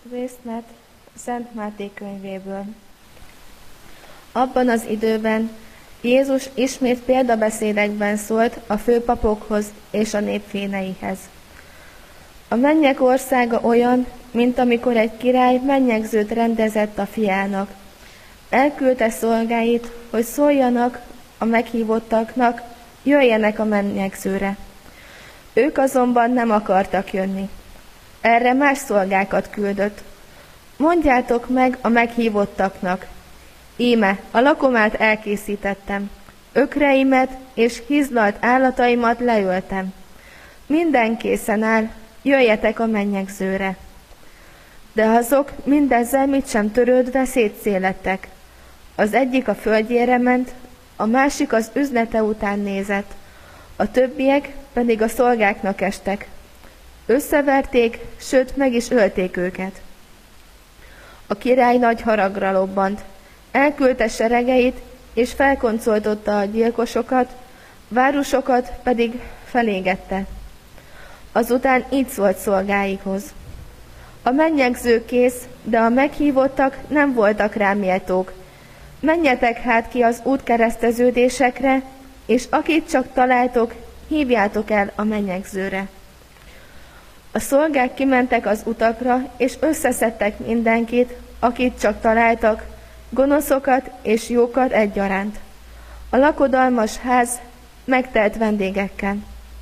Részlet Szent Máté könyvéből. Abban az időben Jézus ismét példabeszédekben szólt a főpapokhoz és a nép féneihez. A mennyek országa olyan, mint amikor egy király mennyegzőt rendezett a fiának. Elküldte szolgáit, hogy szóljanak a meghívottaknak, jöjjenek a mennyegzőre. Ők azonban nem akartak jönni. Erre más szolgákat küldött. Mondjátok meg a meghívottaknak: íme, a lakomát elkészítettem, ökreimet és hizlalt állataimat leöltem. Minden készen áll, jöjjetek a mennyegzőre. De azok mindezzel mit sem törődve szétszélettek. Az egyik a földjére ment, a másik az üzlete után nézett, a többiek pedig a szolgáknak estek. Összeverték, sőt meg is ölték őket. A király nagy haragra lobbant, elküldte seregeit, és felkoncoltotta a gyilkosokat, városokat pedig felégette. Azután így szólt szolgáikhoz: a mennyegző kész, de a meghívottak nem voltak rá méltók. Menjetek hát ki az útkereszteződésekre, és akit csak találtok, hívjátok el a mennyegzőre. A szolgák kimentek az utakra, és összeszedtek mindenkit, akit csak találtak, gonoszokat és jókat egyaránt. A lakodalmas ház megtelt vendégekkel.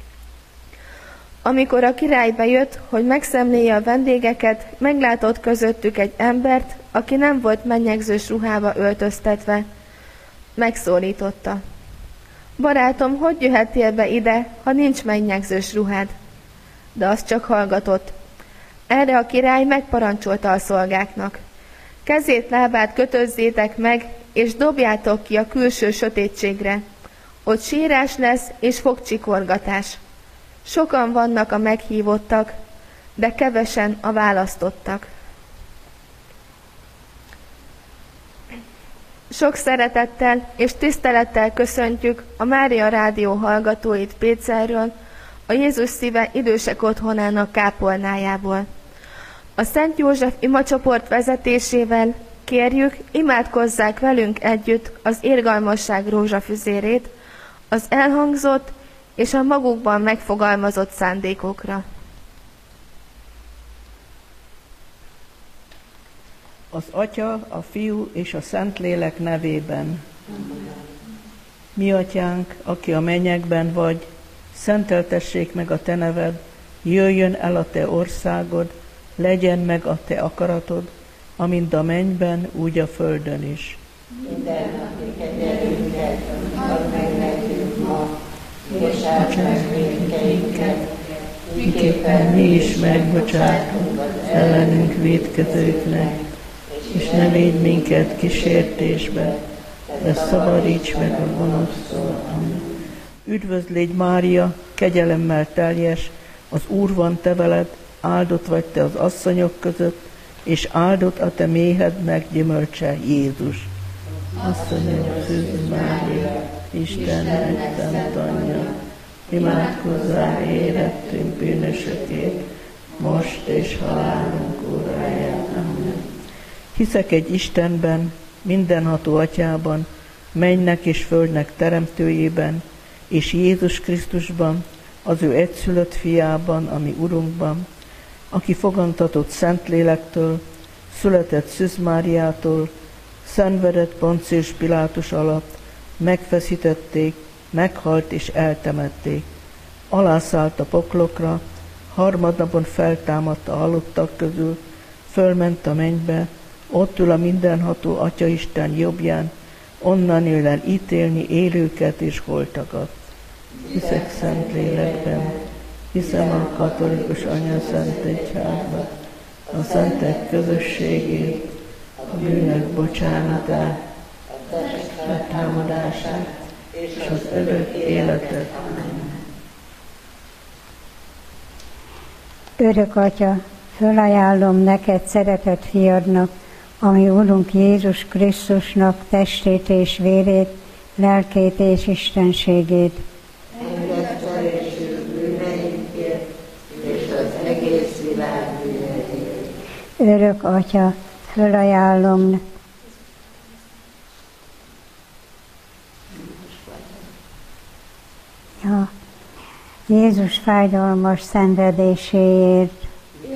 Amikor a király bejött, hogy megszemlélje a vendégeket, meglátott közöttük egy embert, aki nem volt mennyegzős ruhába öltöztetve. Megszólította: barátom, hogy jöhettél be ide, ha nincs mennyegzős ruhád? De az csak hallgatott. Erre a király megparancsolta a szolgáknak: kezét, lábát kötözzétek meg, és dobjátok ki a külső sötétségre. Ott sírás lesz és fogcsikorgatás. Sokan vannak a meghívottak, de kevesen a választottak. Sok szeretettel és tisztelettel köszöntjük a Mária Rádió hallgatóit Pécelről, a Jézus Szíve idősek otthonának kápolnájából. A Szent József imacsoport vezetésével kérjük, imádkozzák velünk együtt az irgalmasság rózsafüzérét, az elhangzott és a magukban megfogalmazott szándékokra. Az Atya, a Fiú és a Szentlélek nevében. Mi Atyánk, aki a mennyekben vagy, szenteltessék meg a Te neved, jöjjön el a Te országod, legyen meg a Te akaratod, amint a mennyben, úgy a földön is. Mindennapi kenyerünket add meg nekünk ma, és áld meg vétkeinket, miképpen mi is megbocsátunk az ellenünk vétkezőknek, és ne védj minket kísértésbe, de szabadíts meg a gonosztól. Amen. Üdvözl légy, Mária, kegyelemmel teljes, az Úr van te veled, áldott vagy te az asszonyok között, és áldott a te méhednek gyümölcse, Jézus. Asszonyok Szűz Mária, Istennek szent anyja, imádkozzál érettünk bűnösökért, most és halálunk óráján. Amen. Hiszek egy Istenben, mindenható Atyában, mennynek és földnek teremtőjében, és Jézus Krisztusban, az ő egyszülött fiában, ami Urunkban, aki fogantatott Szentlélektől, született Szűz Máriától, szenvedett Poncius Pilátus alatt, megfeszítették, meghalt és eltemették. Alászállt a poklokra, harmadnapon feltámadt a halottak közül, fölment a mennybe, ott ül a mindenható Atyaisten jobbján, onnan jön el ítélni élőket és holtakat. Hiszek Szentlélekben, hiszem a katolikus Anya-Szent Egyházba, a szentek közösségét, a bűnök bocsánatát, a test feltámadását és az örök életet. Örök Atya, fölajánlom neked szeretett fiadnak, ami Urunk Jézus Krisztusnak testét és vérét, lelkét és istenségét. Engedd felésünk bűneinkért, és az egész világ bűneiért. Örök Atya, fölajánlom Jézus fájdalmas szenvedéséért.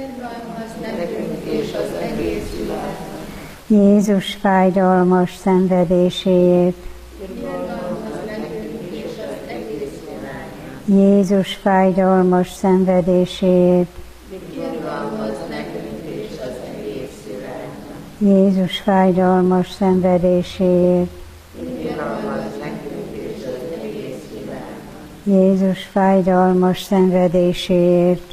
Jézus fájdalmas szenvedéséért. Jézus fájdalmas szenvedéséért. Jézus fájdalmas szenvedéséért. Jézus fájdalmas szenvedéséért.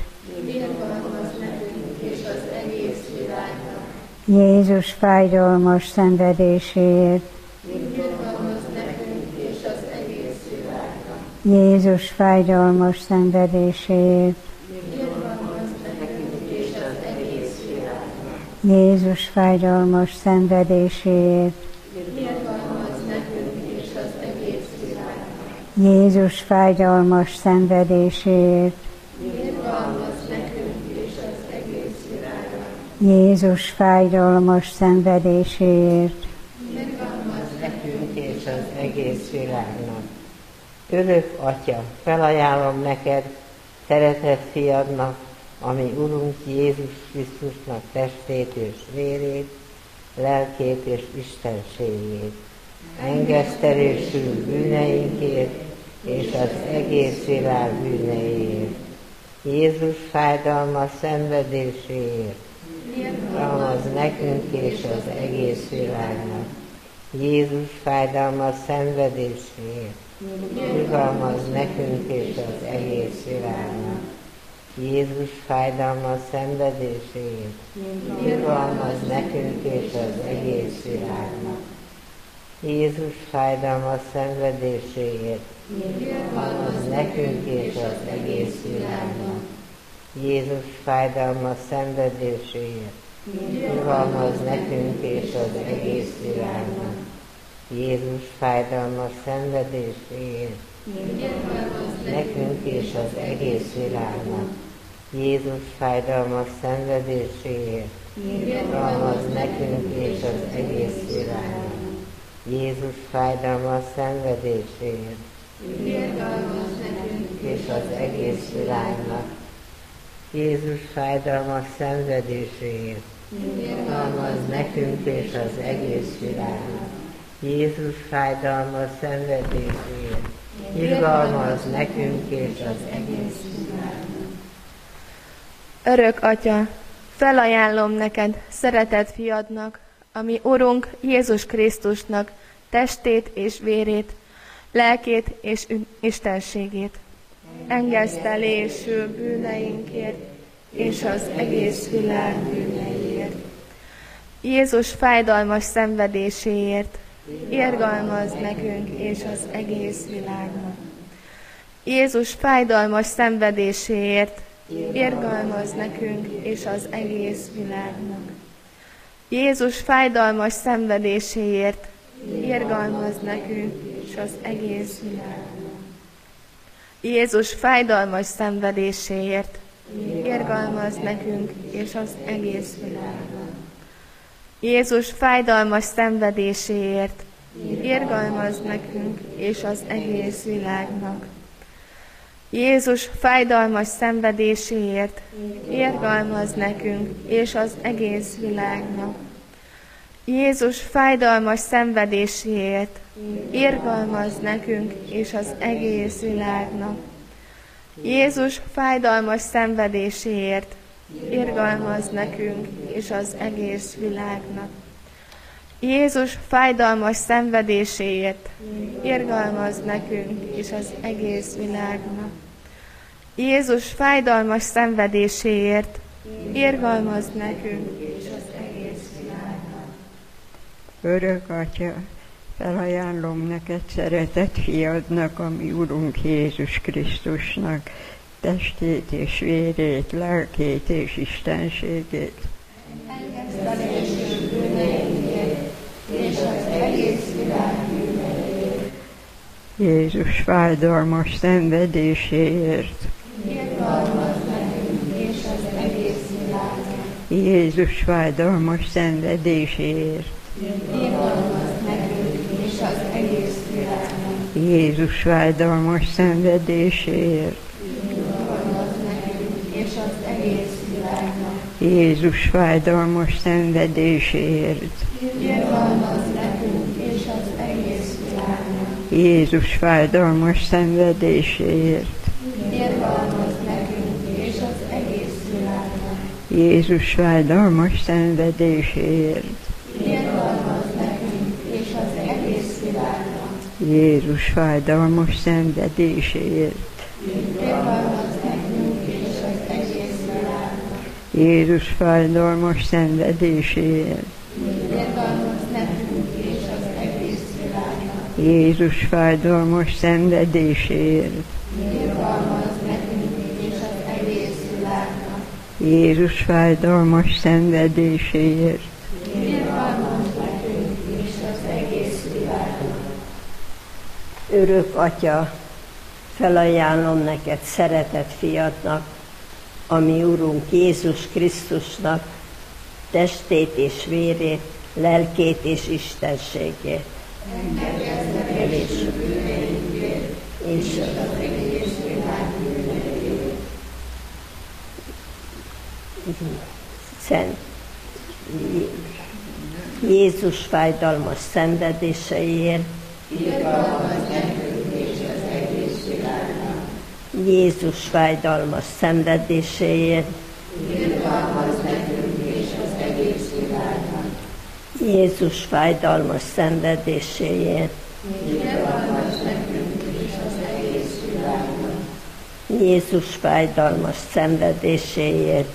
Jézus fájdalmas szenvedéséért. Jézus fájdalmas szenvedéséért. Jézus fájdalmas szenvedéséért. Jézus fájdalmas szenvedéséért. Jézus fájdalmas szenvedéséért. Nekünk és az egész világnak. Örök Atya, felajánlom neked, szeretett fiadnak, ami Urunk Jézus Krisztusnak testét és vérét, lelkét és istenségét, engesztelésül bűneinkért és az egész világ bűneiért. Jézus fájdalmas szenvedéséért, irgalmaz nekünk és az egész világnak. Jézus fájdalmas szenvedéséért, irgalmaz nekünk és az egész világnak. Jézus fájdalmas szenvedéséért, irgalmaz nekünk és az egész világnak. Jézus fájdalmas szenvedéséért, irgalmaz nekünk és az egész világnak. Jézus fájdalmas szenvedéséért, irgalmaz nekünk és az egész világnak. Jézus fájdalmas szenvedéséért, nekünk és az egész világnak. Jézus fájdalmas szenvedéséért, irgalmaz nekünk és az egész világnak. Jézus fájdalmas szenvedéséért, irgalmaz nekünk és az egész világnak. Jézus fájdalmas szenvedéséért, irgalmaz nekünk és az egész világnak. Jézus fájdalmas szenvedéséért, irgalmaz nekünk és az egész világnak. Örök Atya, felajánlom neked, szeretett fiadnak, ami Urunk Jézus Krisztusnak testét és vérét, lelkét és istenségét, engesztelésül bűneinkért és az egész világ bűneiért. Jézus fájdalmas szenvedéséért, irgalmaz nekünk és az egész világnak. Jézus fájdalmas szenvedéséért, irgalmaz nekünk és az egész világnak. Jézus fájdalmas szenvedéséért, irgalmaz nekünk és az egész világnak. Jézus fájdalmas szenvedéséért, irgalmaz nekünk és az egész világnak. Jézus fájdalmas szenvedéséért, irgalmaz nekünk és az egész világnak. Jézus fájdalmas szenvedéséért, irgalmaz nekünk és az egész világnak. Jézus fájdalmas szenvedéséért, irgalmaz nekünk és az egész világnak. Jézus fájdalmas szenvedéséért, irgalmaz nekünk és az egész világnak. Jézus fájdalmas szenvedéséért, irgalmaz nekünk és az egész világnak. Jézus fájdalmas szenvedéséért, irgalmaz nekünk és az egész világnak. Örök Atya, felajánlom neked, szeretett fiadnak, ami Urunk Jézus Krisztusnak testét és vérét, lelkét és istenségét, engesztelésül bűneinkért és az egész világ bűneiért. Jézus fájdalmas szenvedéséért, irgalmaz nekünk és az egész világnak. Jézus fájdalmas szenvedéséért. Jézus fájdalmas szenvedéséért. Jézus fájdalmas szenvedéséért. Jézus fájdalmas szenvedéséért. Jézus fájdalmas szenvedéséért. Jézus fájdalmas szenvedéséért. Jézus fájdalmas szenvedéséért. Jézus fájdalmas szenvedéséért. Jézus fájdalmas szenvedéséért. Örök Atya, felajánlom neked szeretett fiadnak, a mi Urunk Jézus Krisztusnak, testét és vérét, lelkét és istenségét. És az egész világ bűneit. Szent Jézus fájdalmas szenvedéseiért, Jézus fájdalmas szenvedéséért, Jézus fájdalmas szenvedéséért, Jézus fájdalmas szenvedéséért,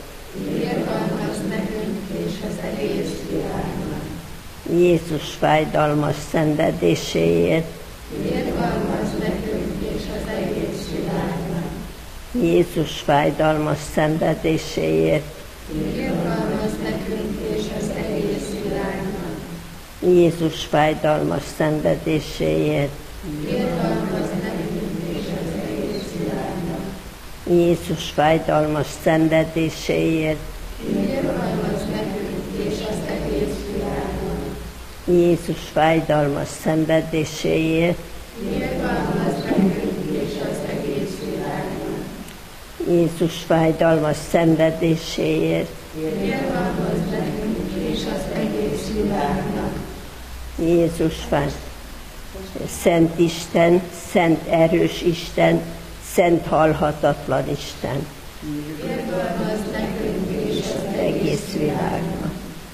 Jézus fájdalmas szenvedéséért, Jézus fájdalmas szenvedéséért, Jézus fájdalmas szenvedéséért, Jézus fájdalmas szenvedéséért, Jézus fájdalmas szenvedéséért, Jézus fájdalmas szenvedéséért, Jézus Szent Isten, Szent erős Isten, Szent halhatatlan Isten, egész világnak.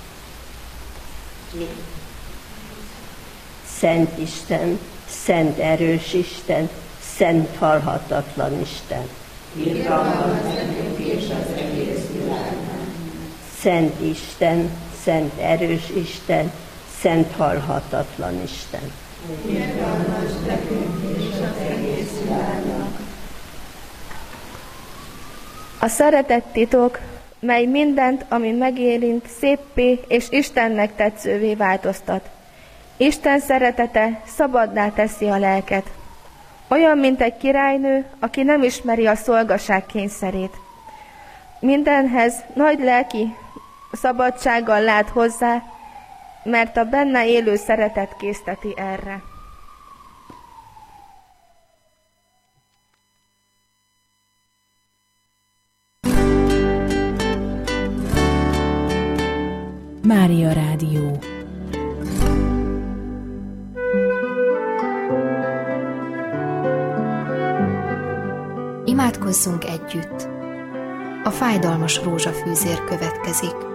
Szent Isten, Szent erős Isten, Szent halhatatlan Isten. Szent Isten, Szent erős Isten, Szent halhatatlan Isten. A szeretet titok, mely mindent, ami megérint, széppé és Istennek tetszővé változtat. Isten szeretete szabaddá teszi a lelket. Olyan, mint egy királynő, aki nem ismeri a szolgaság kényszerét. Mindenhez nagy lelki szabadsággal lát hozzá, mert a benne élő szeretet készteti erre. Mária Rádió. Imádkozzunk együtt. A fájdalmas rózsafűzér következik.